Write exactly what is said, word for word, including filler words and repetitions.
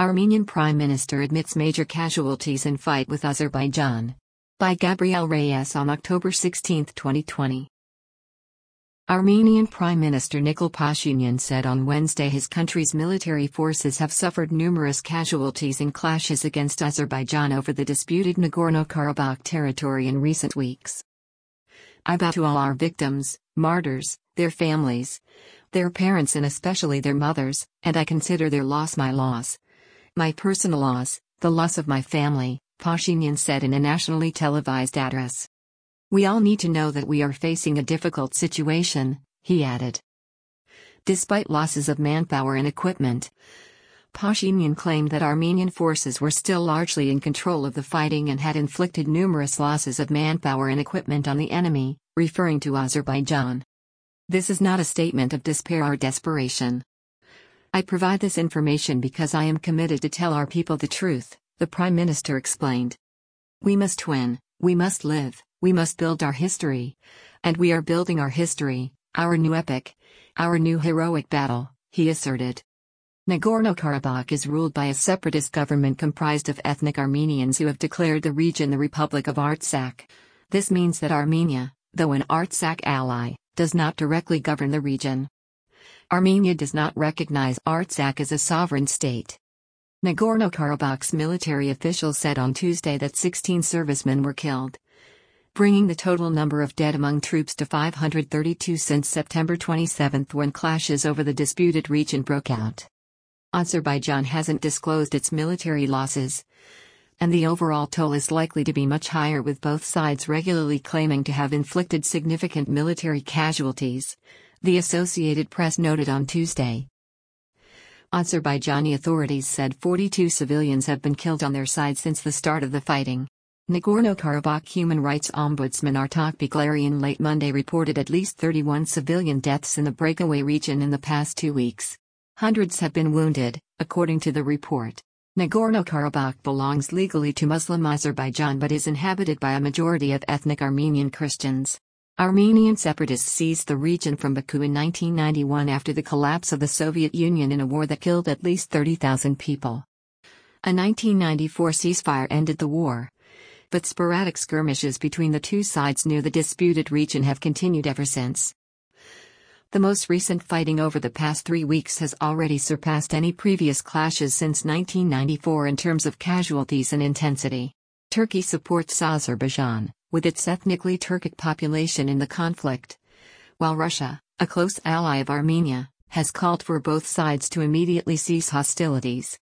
Armenian Prime Minister admits major casualties in fight with Azerbaijan. By Gabriel Reyes on October sixteenth, twenty twenty. Armenian Prime Minister Nikol Pashinyan said on Wednesday his country's military forces have suffered numerous casualties in clashes against Azerbaijan over the disputed Nagorno-Karabakh territory in recent weeks. I bow to all our victims, martyrs, their families, their parents and especially their mothers, and I consider their loss my loss. My personal loss, the loss of my family, Pashinyan said in a nationally televised address. We all need to know that we are facing a difficult situation, he added. Despite losses of manpower and equipment, Pashinyan claimed that Armenian forces were still largely in control of the fighting and had inflicted numerous losses of manpower and equipment on the enemy, referring to Azerbaijan. This is not a statement of despair or desperation. I provide this information because I am committed to tell our people the truth, the Prime Minister explained. We must win, we must live, we must build our history. And we are building our history, our new epic, our new heroic battle, he asserted. Nagorno-Karabakh is ruled by a separatist government comprised of ethnic Armenians who have declared the region the Republic of Artsakh. This means that Armenia, though an Artsakh ally, does not directly govern the region. Armenia does not recognize Artsakh as a sovereign state. Nagorno-Karabakh's military officials said on Tuesday that sixteen servicemen were killed, bringing the total number of dead among troops to five hundred thirty-two since September twenty-seventh when clashes over the disputed region broke out. Azerbaijan hasn't disclosed its military losses, and the overall toll is likely to be much higher, with both sides regularly claiming to have inflicted significant military casualties, the Associated Press noted on Tuesday. Azerbaijani authorities said forty-two civilians have been killed on their side since the start of the fighting. Nagorno-Karabakh human rights ombudsman Artak Beglarian late Monday reported at least thirty-one civilian deaths in the breakaway region in the past two weeks. Hundreds have been wounded, according to the report. Nagorno-Karabakh belongs legally to Muslim Azerbaijan but is inhabited by a majority of ethnic Armenian Christians. Armenian separatists seized the region from Baku in nineteen ninety-one after the collapse of the Soviet Union in a war that killed at least thirty thousand people. A nineteen ninety-four ceasefire ended the war, but sporadic skirmishes between the two sides near the disputed region have continued ever since. The most recent fighting over the past three weeks has already surpassed any previous clashes since nineteen ninety-four in terms of casualties and intensity. Turkey supports Azerbaijan, with its ethnically Turkic population in the conflict, while Russia, a close ally of Armenia, has called for both sides to immediately cease hostilities.